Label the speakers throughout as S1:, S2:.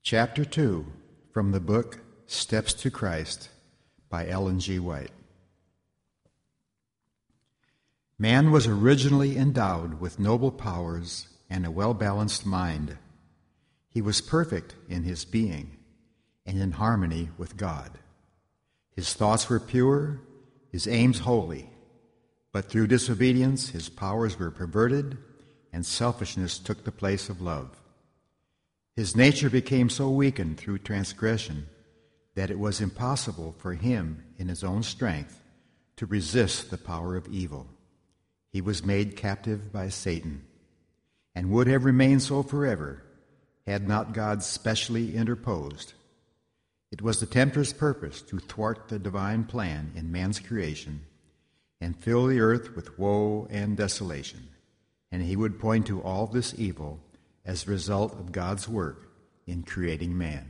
S1: Chapter 2 from the book Steps to Christ by Ellen G. White. Man was originally endowed with noble powers and a well-balanced mind. He was perfect in his being and in harmony with God. His thoughts were pure, his aims holy, but through disobedience his powers were perverted and selfishness took the place of love. His nature became so weakened through transgression that it was impossible for him in his own strength to resist the power of evil. He was made captive by Satan and would have remained so forever had not God specially interposed. It was the tempter's purpose to thwart the divine plan in man's creation and fill the earth with woe and desolation, and he would point to all this evil as a result of God's work in creating man.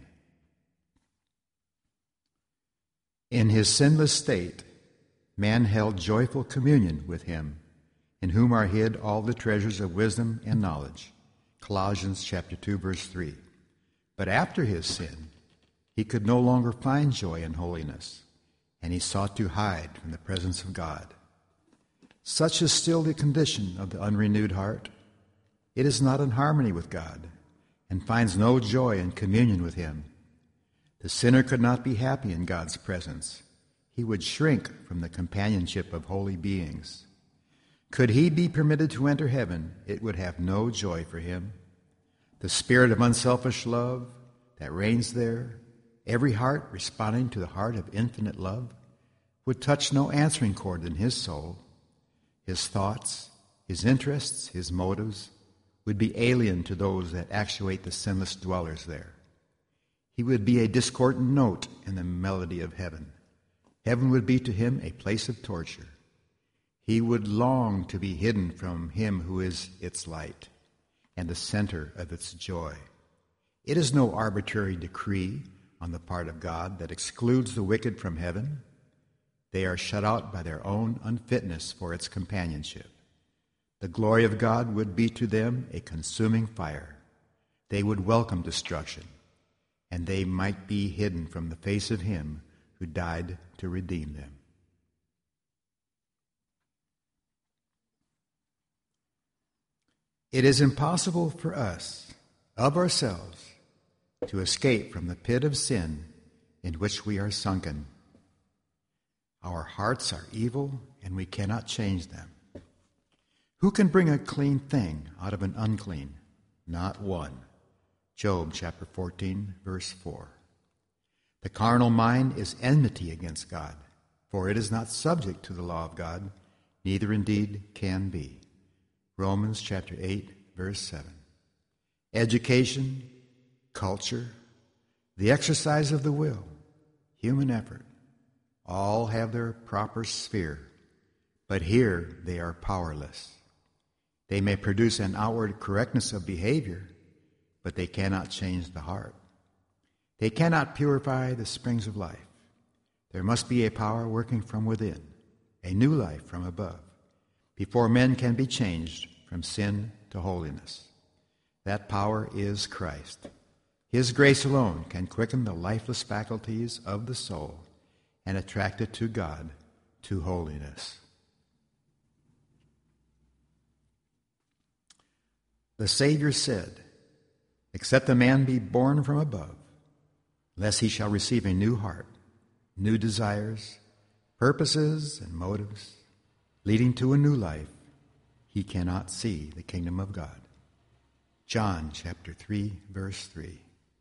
S1: In his sinless state, man held joyful communion with him, in whom are hid all the treasures of wisdom and knowledge. Colossians chapter 2, verse 3. But after his sin, he could no longer find joy in holiness, and he sought to hide from the presence of God. Such is still the condition of the unrenewed heart. It is not in harmony with God and finds no joy in communion with him. The sinner could not be happy in God's presence. He would shrink from the companionship of holy beings. Could he be permitted to enter heaven, it would have no joy for him. The spirit of unselfish love that reigns there, every heart responding to the heart of infinite love, would touch no answering chord in his soul. His thoughts, his interests, his motives would be alien to those that actuate the sinless dwellers there. He would be a discordant note in the melody of heaven. Heaven would be to him a place of torture. He would long to be hidden from him who is its light and the center of its joy. It is no arbitrary decree on the part of God that excludes the wicked from heaven. They are shut out by their own unfitness for its companionship. The glory of God would be to them a consuming fire. They would welcome destruction, and they might be hidden from the face of him who died to redeem them. It is impossible for us, of ourselves, to escape from the pit of sin in which we are sunken. Our hearts are evil, and we cannot change them. Who can bring a clean thing out of an unclean? Not one. Job chapter 14, verse 4. The carnal mind is enmity against God, for it is not subject to the law of God, neither indeed can be. Romans chapter 8, verse 7. Education, culture, the exercise of the will, human effort, all have their proper sphere, but here they are powerless. They may produce an outward correctness of behavior, but they cannot change the heart. They cannot purify the springs of life. There must be a power working from within, a new life from above, before men can be changed from sin to holiness. That power is Christ. His grace alone can quicken the lifeless faculties of the soul and attract it to God, to holiness. The Savior said, "Except a man be born from above, lest he shall receive a new heart, new desires, purposes, and motives, leading to a new life, he cannot see the kingdom of God." John chapter 3, verse 3.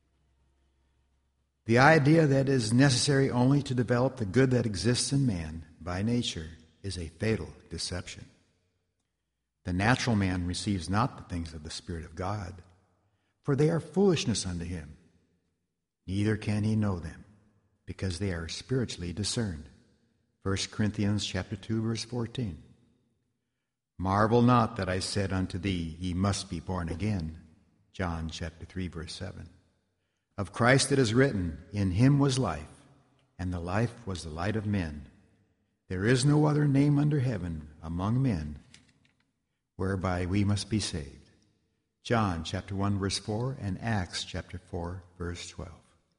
S1: The idea that it is necessary only to develop the good that exists in man by nature is a fatal deception. The natural man receives not the things of the Spirit of God, for they are foolishness unto him. Neither can he know them, because they are spiritually discerned. 1 Corinthians chapter 2, verse 14. Marvel not that I said unto thee, ye must be born again. John chapter 3, verse 7. Of Christ it is written, in him was life, and the life was the light of men. There is no other name under heaven among men whereby we must be saved. John chapter 1, verse 4, and Acts chapter 4, verse 12.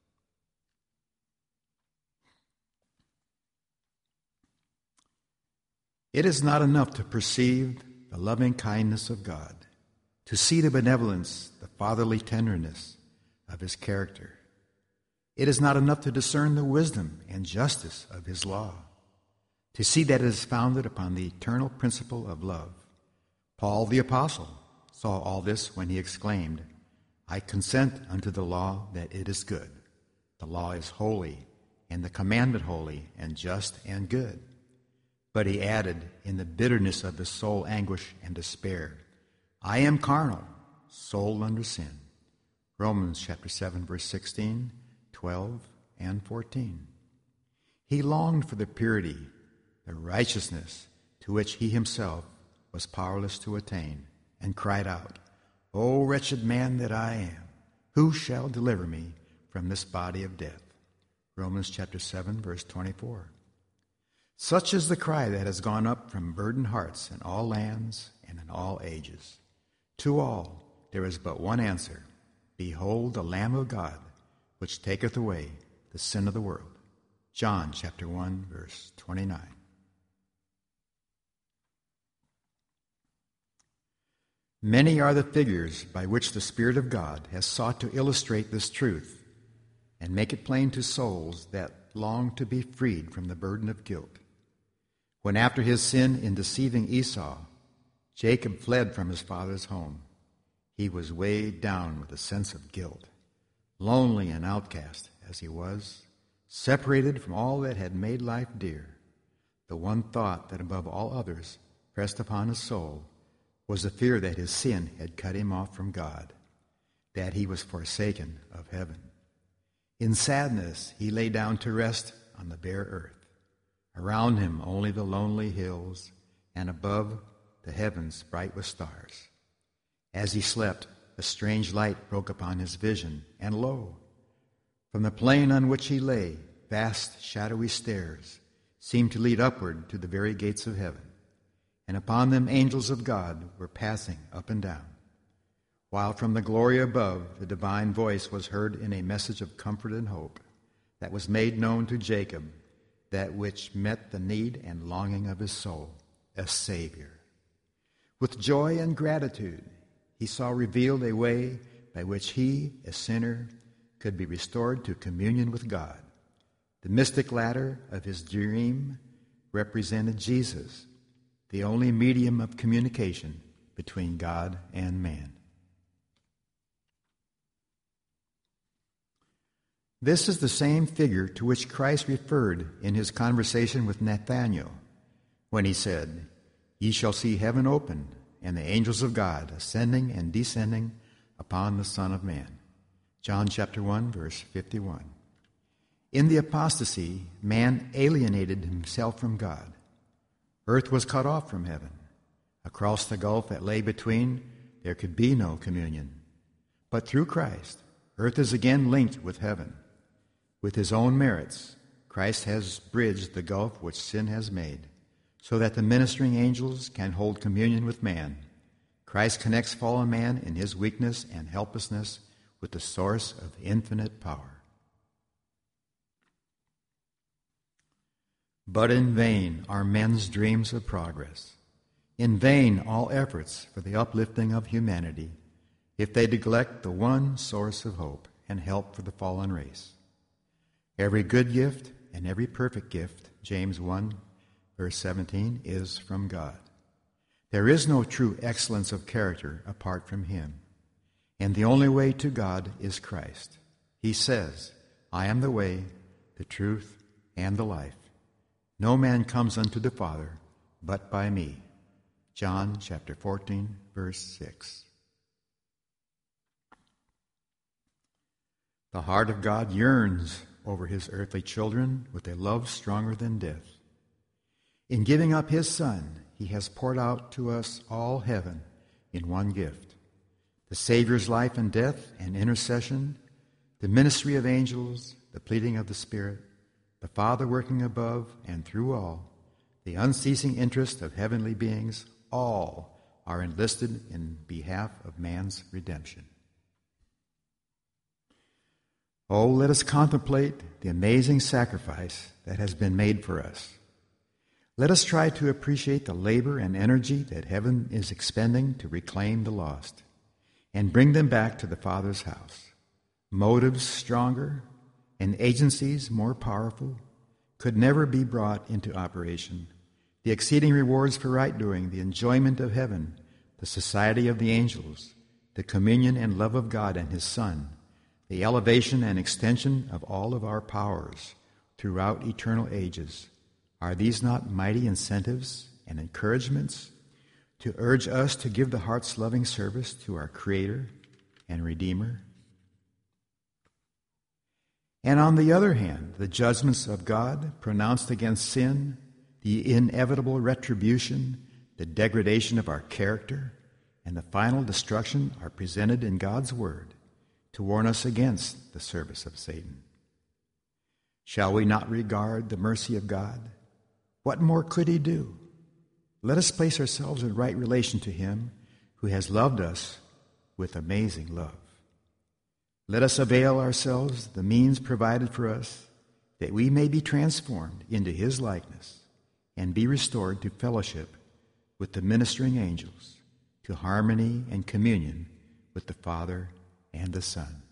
S1: It is not enough to perceive the loving kindness of God, to see the benevolence, the fatherly tenderness of his character. It is not enough to discern the wisdom and justice of his law, to see that it is founded upon the eternal principle of love. Paul the apostle saw all this when he exclaimed, "I consent unto the law that it is good. The law is holy, and the commandment holy, and just and good." But he added, in the bitterness of his soul anguish and despair, "I am carnal, sold under sin." Romans chapter 7, verse 16, 12, and 14. He longed for the purity, the righteousness to which he himself was powerless to attain, and cried out, "O wretched man that I am, who shall deliver me from this body of death?" Romans chapter 7, verse 24. Such is the cry that has gone up from burdened hearts in all lands and in all ages. To all there is but one answer: "Behold the Lamb of God, which taketh away the sin of the world." John chapter 1, verse 29. Many are the figures by which the Spirit of God has sought to illustrate this truth and make it plain to souls that long to be freed from the burden of guilt. When after his sin in deceiving Esau, Jacob fled from his father's home, he was weighed down with a sense of guilt. Lonely and outcast as he was, separated from all that had made life dear, the one thought that above all others pressed upon his soul was the fear that his sin had cut him off from God, that he was forsaken of heaven. In sadness he lay down to rest on the bare earth. Around him only the lonely hills, and above the heavens bright with stars. As he slept, a strange light broke upon his vision, and lo, from the plain on which he lay, vast shadowy stairs seemed to lead upward to the very gates of heaven, and upon them angels of God were passing up and down, while from the glory above the divine voice was heard in a message of comfort and hope that was made known to Jacob, that which met the need and longing of his soul, a Savior. With joy and gratitude, he saw revealed a way by which he, a sinner, could be restored to communion with God. The mystic ladder of his dream represented Jesus, the only medium of communication between God and man. This is the same figure to which Christ referred in his conversation with Nathanael, when he said, "Ye shall see heaven opened, and the angels of God ascending and descending upon the Son of Man." John chapter 1, verse 51. In the apostasy, man alienated himself from God. Earth was cut off from heaven. Across the gulf that lay between, there could be no communion. But through Christ, earth is again linked with heaven. With his own merits, Christ has bridged the gulf which sin has made, so that the ministering angels can hold communion with man. Christ connects fallen man in his weakness and helplessness with the source of infinite power. But in vain are men's dreams of progress. In vain all efforts for the uplifting of humanity, if they neglect the one source of hope and help for the fallen race. Every good gift and every perfect gift, James 1, verse 17, is from God. There is no true excellence of character apart from him, and the only way to God is Christ. He says, "I am the way, the truth, and the life. No man comes unto the Father but by me." John chapter 14, verse 6. The heart of God yearns over his earthly children with a love stronger than death. In giving up his Son, he has poured out to us all heaven in one gift: the Savior's life and death and intercession, the ministry of angels, the pleading of the Spirit, the Father working above and through all, the unceasing interest of heavenly beings, all are enlisted in behalf of man's redemption. Oh, let us contemplate the amazing sacrifice that has been made for us. Let us try to appreciate the labor and energy that heaven is expending to reclaim the lost and bring them back to the Father's house. Motives stronger and agencies more powerful could never be brought into operation. The exceeding rewards for right doing, the enjoyment of heaven, the society of the angels, the communion and love of God and His Son, the elevation and extension of all of our powers throughout eternal ages, are these not mighty incentives and encouragements to urge us to give the heart's loving service to our Creator and Redeemer? And on the other hand, the judgments of God pronounced against sin, the inevitable retribution, the degradation of our character, and the final destruction are presented in God's Word to warn us against the service of Satan. Shall we not regard the mercy of God? What more could He do? Let us place ourselves in right relation to Him who has loved us with amazing love. Let us avail ourselves the means provided for us that we may be transformed into His likeness and be restored to fellowship with the ministering angels, to harmony and communion with the Father and the Son.